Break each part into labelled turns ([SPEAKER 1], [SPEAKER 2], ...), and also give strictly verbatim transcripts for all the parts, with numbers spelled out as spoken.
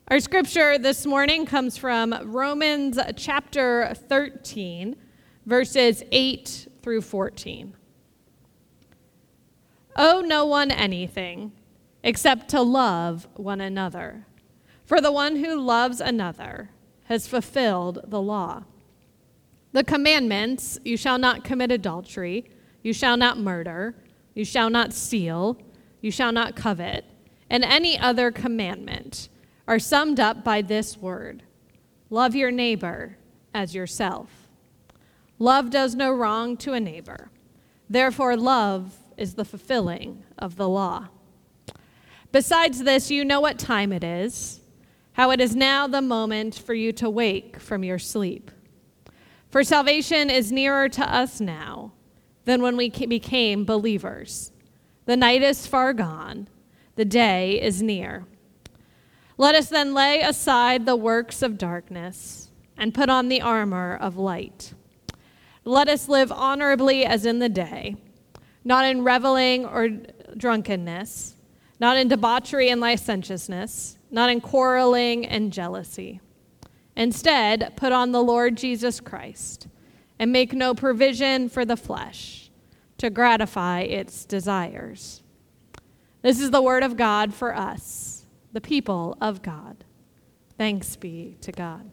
[SPEAKER 1] Our scripture this morning comes from Romans chapter thirteen, verses eight through fourteen. Owe no one anything except to love one another, for the one who loves another has fulfilled the law. The commandments, you shall not commit adultery, you shall not murder, you shall not steal, you shall not covet, and any other commandment are summed up by this word: love your neighbor as yourself. Love does no wrong to a neighbor. Therefore, love is the fulfilling of the law. Besides this, you know what time it is, how it is now the moment for you to wake from your sleep. For salvation is nearer to us now than when we became believers. The night is far gone, the day is near. Let us then lay aside the works of darkness and put on the armor of light. Let us live honorably as in the day, not in reveling or drunkenness, not in debauchery and licentiousness, not in quarreling and jealousy. Instead, put on the Lord Jesus Christ and make no provision for the flesh to gratify its desires. This is the word of God for us, the people of God. Thanks be to God.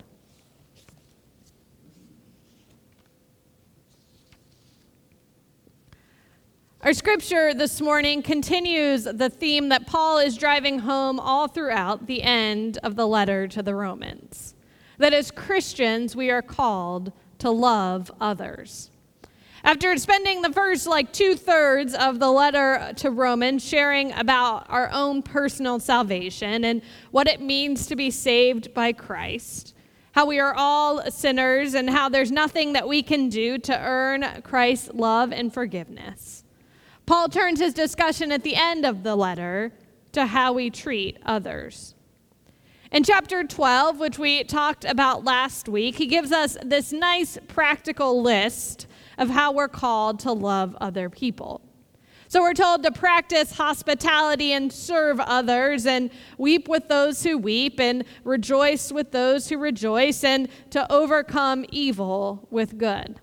[SPEAKER 1] Our scripture this morning continues the theme that Paul is driving home all throughout the end of the letter to the Romans. That as Christians, we are called to love others. After spending the first like two-thirds of the letter to Romans sharing about our own personal salvation and what it means to be saved by Christ, how we are all sinners and how there's nothing that we can do to earn Christ's love and forgiveness, Paul turns his discussion at the end of the letter to how we treat others. In chapter twelve, which we talked about last week, he gives us this nice practical list of how we're called to love other people. So we're told to practice hospitality and serve others and weep with those who weep and rejoice with those who rejoice and to overcome evil with good.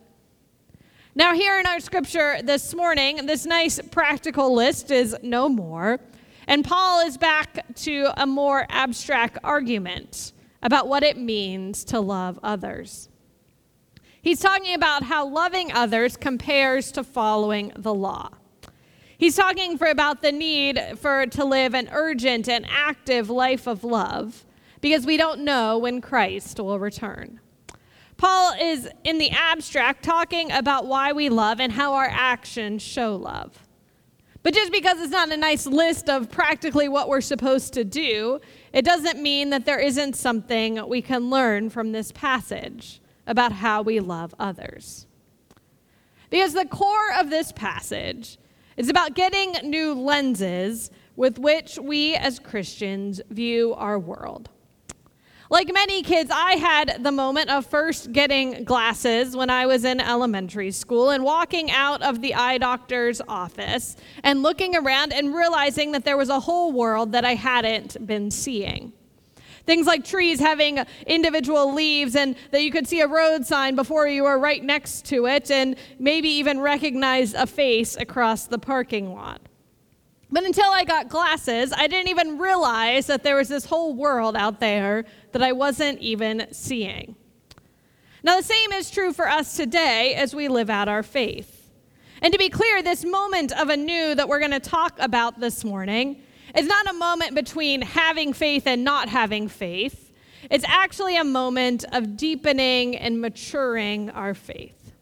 [SPEAKER 1] Now here in our scripture this morning, this nice practical list is no more, and Paul is back to a more abstract argument about what it means to love others. He's talking about how loving others compares to following the law. He's talking for about the need for to live an urgent and active life of love because we don't know when Christ will return. Paul is, in the abstract, talking about why we love and how our actions show love. But just because it's not a nice list of practically what we're supposed to do, it doesn't mean that there isn't something we can learn from this passage about how we love others. Because the core of this passage is about getting new lenses with which we as Christians view our world. Like many kids, I had the moment of first getting glasses when I was in elementary school and walking out of the eye doctor's office and looking around and realizing that there was a whole world that I hadn't been seeing. Things like trees having individual leaves and that you could see a road sign before you were right next to it and maybe even recognize a face across the parking lot. But until I got glasses, I didn't even realize that there was this whole world out there that I wasn't even seeing. Now, the same is true for us today as we live out our faith. And to be clear, this moment of anew that we're going to talk about this morning is not a moment between having faith and not having faith. It's actually a moment of deepening and maturing our faith.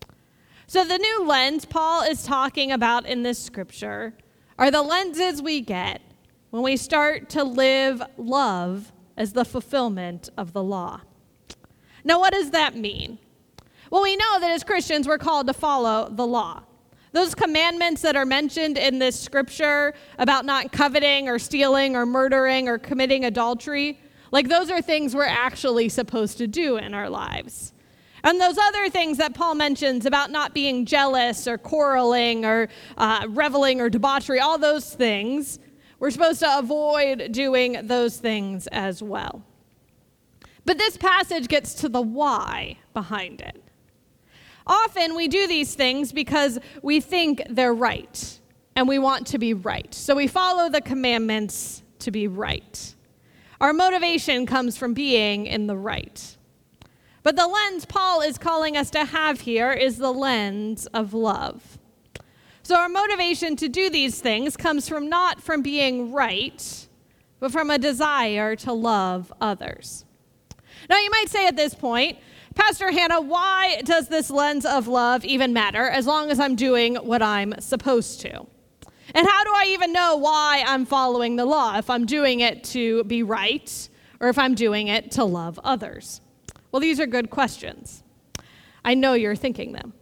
[SPEAKER 1] So the new lens Paul is talking about in this scripture are the lenses we get when we start to live love as the fulfillment of the law. Now, what does that mean? Well, we know that as Christians, we're called to follow the law. Those commandments that are mentioned in this scripture about not coveting or stealing or murdering or committing adultery, like those are things we're actually supposed to do in our lives. And those other things that Paul mentions about not being jealous or quarreling or uh, reveling or debauchery, all those things, We're supposed to avoid doing those things as well. But this passage gets to the why behind it. Often we do these things because we think they're right, and we want to be right. So we follow the commandments to be right. Our motivation comes from being in the right. But the lens Paul is calling us to have here is the lens of love. So our motivation to do these things comes from not from being right, but from a desire to love others. Now you might say at this point, Pastor Hannah, why does this lens of love even matter as long as I'm doing what I'm supposed to? And how do I even know why I'm following the law, if I'm doing it to be right or if I'm doing it to love others? Well, these are good questions. I know you're thinking them.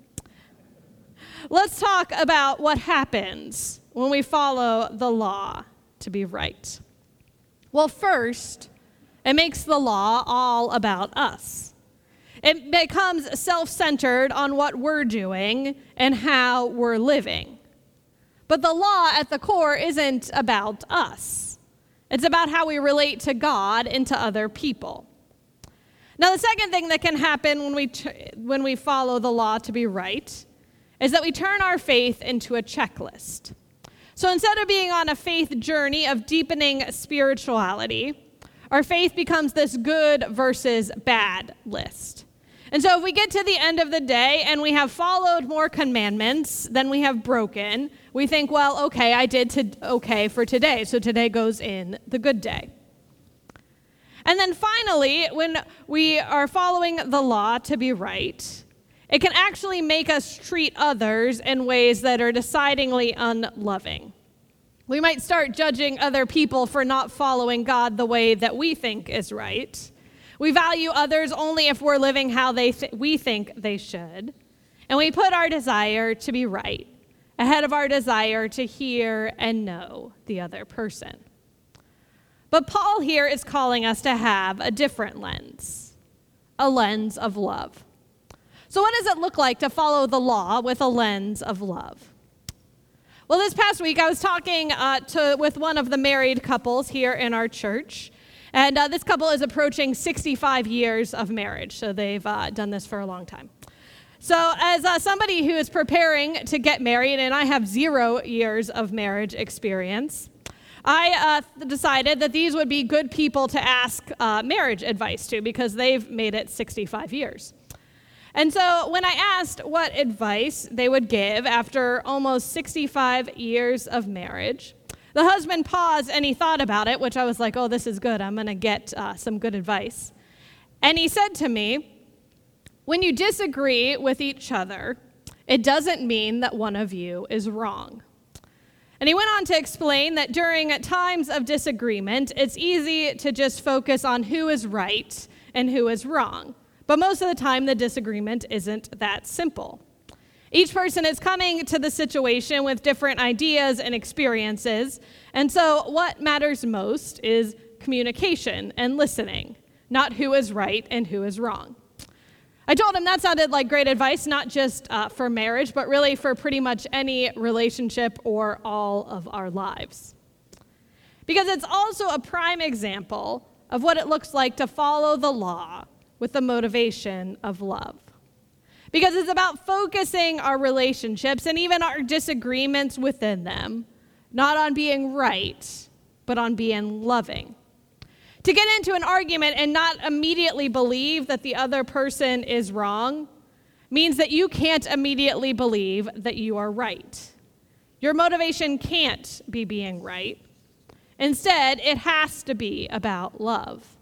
[SPEAKER 1] Let's talk about what happens when we follow the law to be right. Well, first, it makes the law all about us. It becomes self-centered on what we're doing and how we're living. But the law at the core isn't about us. It's about how we relate to God and to other people. Now, the second thing that can happen when we t- when we follow the law to be right is that we turn our faith into a checklist. So instead of being on a faith journey of deepening spirituality, our faith becomes this good versus bad list. And so if we get to the end of the day and we have followed more commandments than we have broken, we think, well, okay, I did to, okay for today, so today goes in the good day. And then finally, when we are following the law to be right, it can actually make us treat others in ways that are decidedly unloving. We might start judging other people for not following God the way that we think is right. We value others only if we're living how they th- we think they should. And we put our desire to be right ahead of our desire to hear and know the other person. But Paul here is calling us to have a different lens, a lens of love. So what does it look like to follow the law with a lens of love? Well, this past week I was talking uh, to with one of the married couples here in our church. And uh, this couple is approaching sixty-five years of marriage, so they've uh, done this for a long time. So as uh, somebody who is preparing to get married, and I have zero years of marriage experience, I uh, decided that these would be good people to ask uh, marriage advice to because they've made it sixty-five years. And so when I asked what advice they would give after almost sixty-five years of marriage, the husband paused and he thought about it, which I was like, oh, this is good. I'm going to get uh, some good advice. And he said to me, when you disagree with each other, it doesn't mean that one of you is wrong. And he went on to explain that during times of disagreement, it's easy to just focus on who is right and who is wrong. But most of the time, the disagreement isn't that simple. Each person is coming to the situation with different ideas and experiences. And so what matters most is communication and listening, not who is right and who is wrong. I told him that sounded like great advice, not just uh, for marriage, but really for pretty much any relationship or all of our lives. Because it's also a prime example of what it looks like to follow the law with the motivation of love. Because it's about focusing our relationships and even our disagreements within them, not on being right, but on being loving. To get into an argument and not immediately believe that the other person is wrong means that you can't immediately believe that you are right. Your motivation can't be being right. Instead, it has to be about love.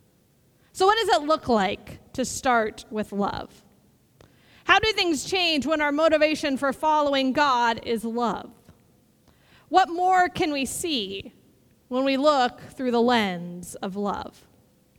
[SPEAKER 1] So what does it look like to start with love? How do things change when our motivation for following God is love? What more can we see when we look through the lens of love?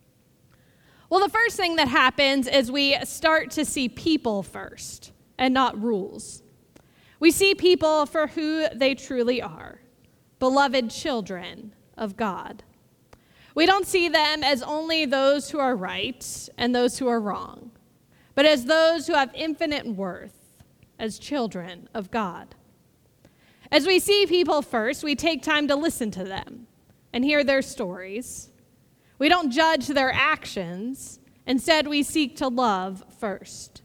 [SPEAKER 1] Well, the first thing that happens is we start to see people first and not rules. We see people for who they truly are, beloved children of God. We don't see them as only those who are right and those who are wrong, but as those who have infinite worth as children of God. As we see people first, we take time to listen to them and hear their stories. We don't judge their actions. Instead, we seek to love first.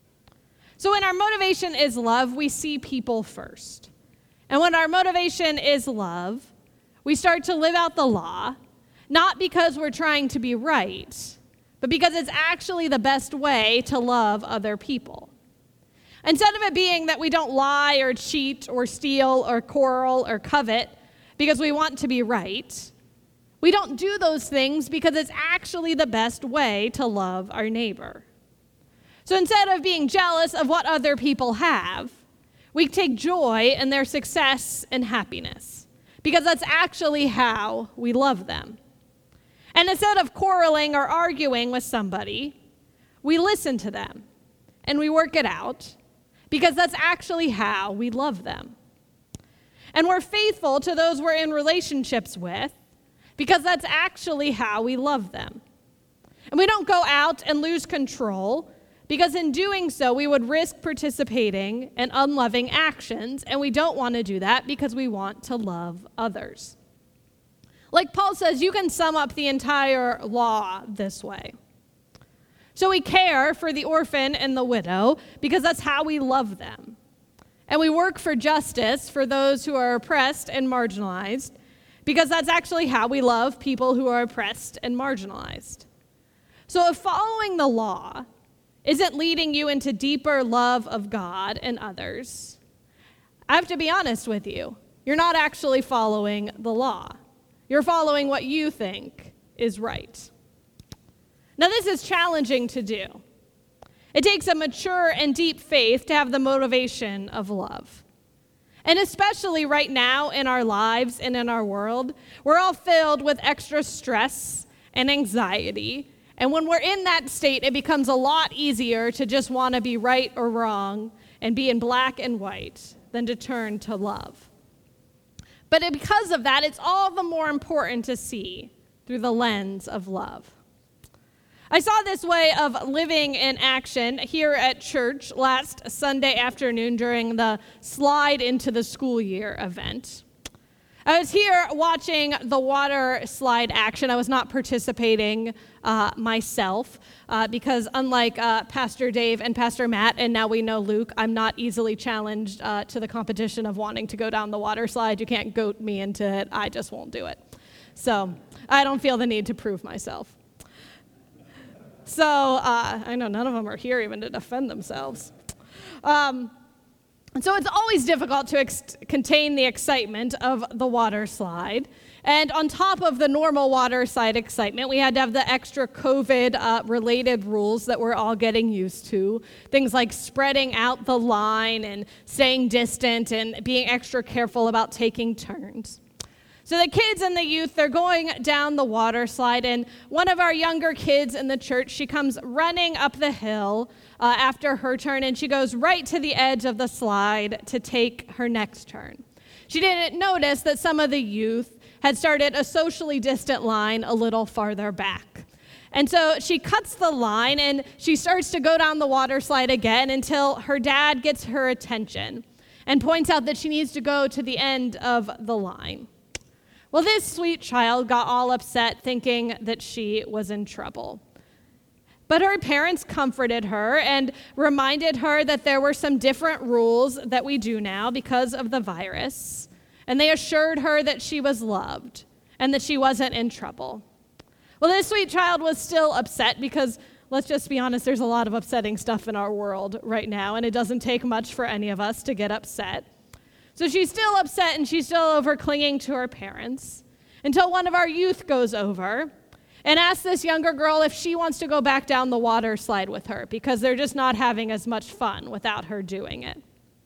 [SPEAKER 1] So when our motivation is love, we see people first. And when our motivation is love, we start to live out the law, not because we're trying to be right, but because it's actually the best way to love other people. Instead of it being that we don't lie or cheat or steal or quarrel or covet because we want to be right, we don't do those things because it's actually the best way to love our neighbor. So instead of being jealous of what other people have, we take joy in their success and happiness because that's actually how we love them. And instead of quarreling or arguing with somebody, we listen to them and we work it out because that's actually how we love them. And we're faithful to those we're in relationships with because that's actually how we love them. And we don't go out and lose control because in doing so, we would risk participating in unloving actions, and we don't want to do that because we want to love others. Like Paul says, you can sum up the entire law this way. So we care for the orphan and the widow because that's how we love them. And we work for justice for those who are oppressed and marginalized because that's actually how we love people who are oppressed and marginalized. So if following the law isn't leading you into deeper love of God and others, I have to be honest with you. You're not actually following the law. You're following what you think is right. Now, this is challenging to do. It takes a mature and deep faith to have the motivation of love. And especially right now in our lives and in our world, we're all filled with extra stress and anxiety. And when we're in that state, it becomes a lot easier to just want to be right or wrong and be in black and white than to turn to love. But because of that, it's all the more important to see through the lens of love. I saw this way of living in action here at church last Sunday afternoon during the Slide into the School Year event. I was here watching the water slide action. I was not participating uh, myself uh, because unlike uh, Pastor Dave and Pastor Matt, and now we know Luke, I'm not easily challenged uh, to the competition of wanting to go down the water slide. You can't goat me into it. I just won't do it. So I don't feel the need to prove myself. So uh, I know none of them are here even to defend themselves. Um, And so it's always difficult to ex- contain the excitement of the water slide. And on top of the normal water slide excitement, we had to have the extra COVID-related uh, rules that we're all getting used to. Things like spreading out the line and staying distant and being extra careful about taking turns. So the kids and the youth, they're going down the water slide, and one of our younger kids in the church, she comes running up the hill uh, after her turn, and she goes right to the edge of the slide to take her next turn. She didn't notice that some of the youth had started a socially distant line a little farther back. And so she cuts the line, and she starts to go down the water slide again until her dad gets her attention and points out that she needs to go to the end of the line. Well, this sweet child got all upset thinking that she was in trouble. But her parents comforted her and reminded her that there were some different rules that we do now because of the virus. And they assured her that she was loved and that she wasn't in trouble. Well, this sweet child was still upset because, let's just be honest, there's a lot of upsetting stuff in our world right now, and it doesn't take much for any of us to get upset. So she's still upset and she's still over clinging to her parents until one of our youth goes over and asks this younger girl if she wants to go back down the water slide with her because they're just not having as much fun without her doing it.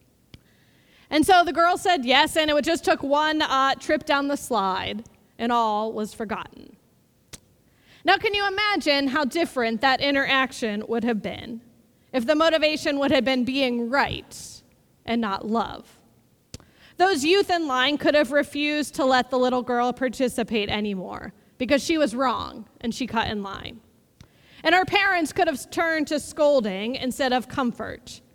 [SPEAKER 1] And so the girl said yes, and it just took one uh, trip down the slide and all was forgotten. Now, can you imagine how different that interaction would have been if the motivation would have been being right and not love? Those youth in line could have refused to let the little girl participate anymore because she was wrong and she cut in line. And her parents could have turned to scolding instead of comfort.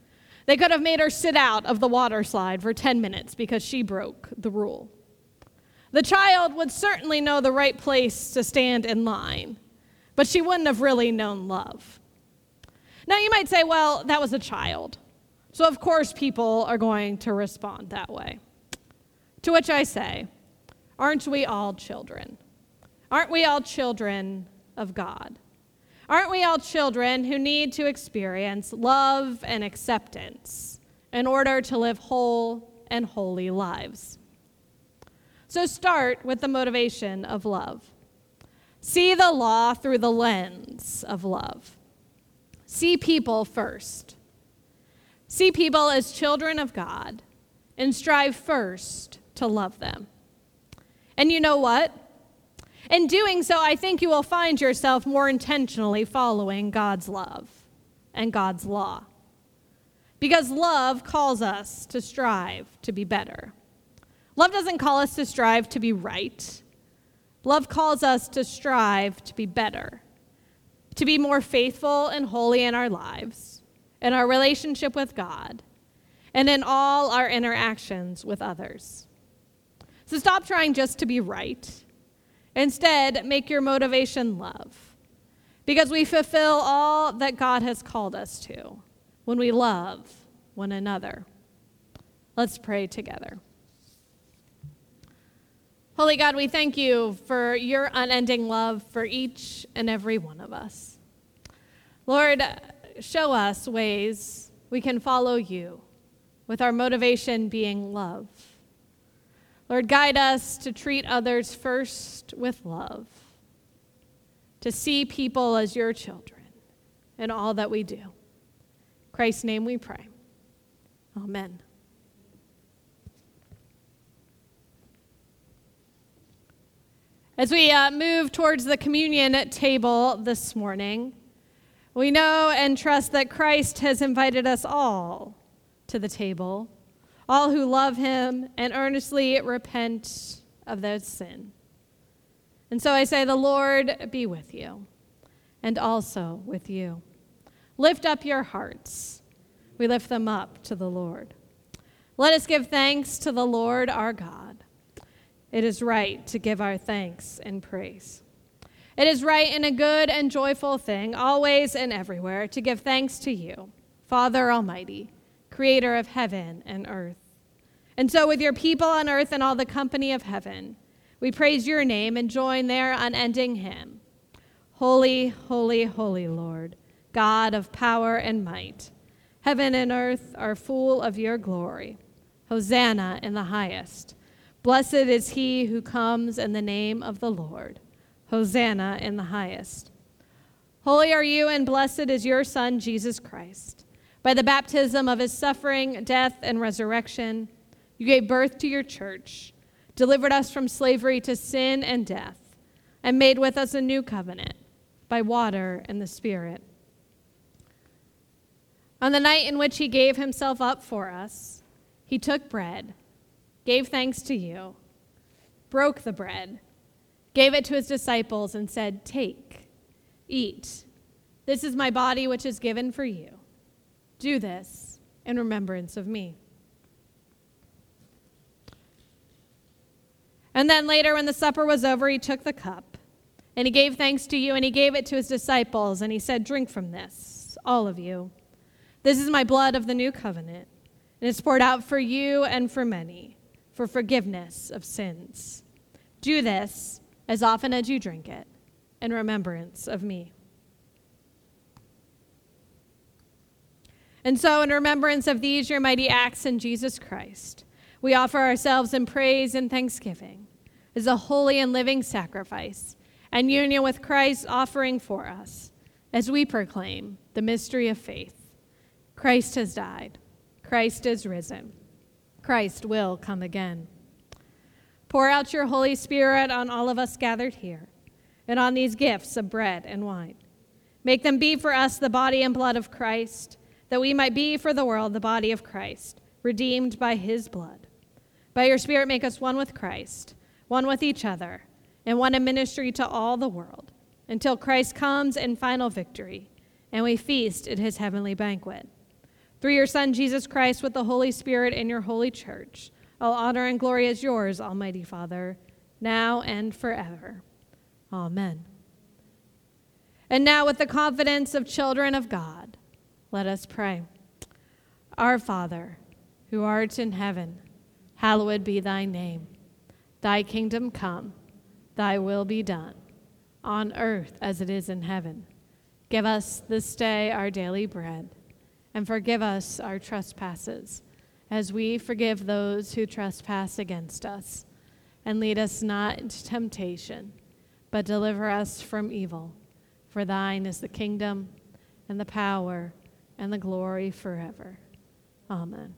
[SPEAKER 1] They could have made her sit out of the water slide for ten minutes because she broke the rule. The child would certainly know the right place to stand in line, but she wouldn't have really known love. Now you might say, well, that was a child, so of course people are going to respond that way. To which I say, aren't we all children? Aren't we all children of God? Aren't we all children who need to experience love and acceptance in order to live whole and holy lives? So start with the motivation of love. See the law through the lens of love. See people first. See people as children of God and strive first to love them. And you know what? In doing so, I think you will find yourself more intentionally following God's love and God's law. Because love calls us to strive to be better. Love doesn't call us to strive to be right. Love calls us to strive to be better, to be more faithful and holy in our lives, in our relationship with God, and in all our interactions with others. So stop trying just to be right. Instead, make your motivation love, because we fulfill all that God has called us to when we love one another. Let's pray together. Holy God, we thank you for your unending love for each and every one of us. Lord, show us ways we can follow you with our motivation being love. Lord, guide us to treat others first with love, to see people as your children in all that we do. In Christ's name we pray. Amen. As we uh, move towards the communion table this morning, we know and trust that Christ has invited us all to the table, all who love him and earnestly repent of their sin. And so I say, the Lord be with you, and also with you. Lift up your hearts. We lift them up to the Lord. Let us give thanks to the Lord our God. It is right to give our thanks and praise. It is right and a good and joyful thing, always and everywhere, to give thanks to you, Father Almighty, creator of heaven and earth. And so with your people on earth and all the company of heaven, we praise your name and join their unending hymn. Holy, holy, holy Lord, God of power and might, heaven and earth are full of your glory. Hosanna in the highest. Blessed is he who comes in the name of the Lord. Hosanna in the highest. Holy are you, and blessed is your Son, Jesus Christ. By the baptism of his suffering, death, and resurrection, you gave birth to your church, delivered us from slavery to sin and death, and made with us a new covenant by water and the Spirit. On the night in which he gave himself up for us, he took bread, gave thanks to you, broke the bread, gave it to his disciples, and said, "Take, eat. This is my body which is given for you. Do this in remembrance of me." And then later, when the supper was over, he took the cup, and he gave thanks to you, and he gave it to his disciples, and he said, "Drink from this, all of you. This is my blood of the new covenant, and it's poured out for you and for many, for forgiveness of sins. Do this as often as you drink it in remembrance of me." And so in remembrance of these, your mighty acts in Jesus Christ, we offer ourselves in praise and thanksgiving as a holy and living sacrifice and union with Christ offering for us as we proclaim the mystery of faith. Christ has died. Christ is risen. Christ will come again. Pour out your Holy Spirit on all of us gathered here and on these gifts of bread and wine. Make them be for us the body and blood of Christ, that we might be for the world the body of Christ, redeemed by his blood. By your Spirit, make us one with Christ, one with each other, and one in ministry to all the world, until Christ comes in final victory, and we feast at his heavenly banquet. through your Son, Jesus Christ, with the Holy Spirit in your holy church. All honor and glory is yours, Almighty Father, now and forever. Amen. And now, with the confidence of children of God, let us pray. Our Father, who art in heaven, hallowed be thy name. Thy kingdom come, thy will be done, on earth as it is in heaven. Give us this day our daily bread, and forgive us our trespasses, as we forgive those who trespass against us. And lead us not into temptation, but deliver us from evil. For thine is the kingdom, and the power, and the glory forever. Amen.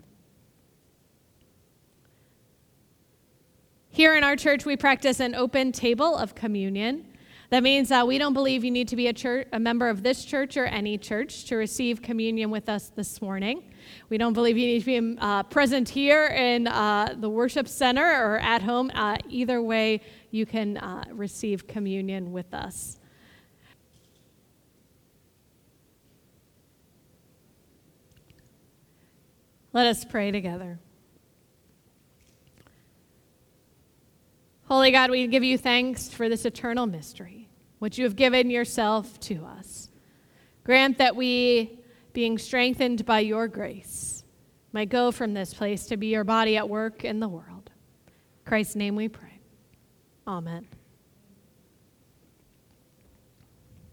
[SPEAKER 1] Here in our church, we practice an open table of communion. That means that we don't believe you need to be a, church, a member of this church or any church to receive communion with us this morning. We don't believe you need to be uh, present here in uh, the worship center or at home. Uh, either way, you can uh, receive communion with us. Let us pray together. Holy God, we give you thanks for this eternal mystery, which you have given yourself to us. Grant that we, being strengthened by your grace, might go from this place to be your body at work in the world. In Christ's name we pray. Amen.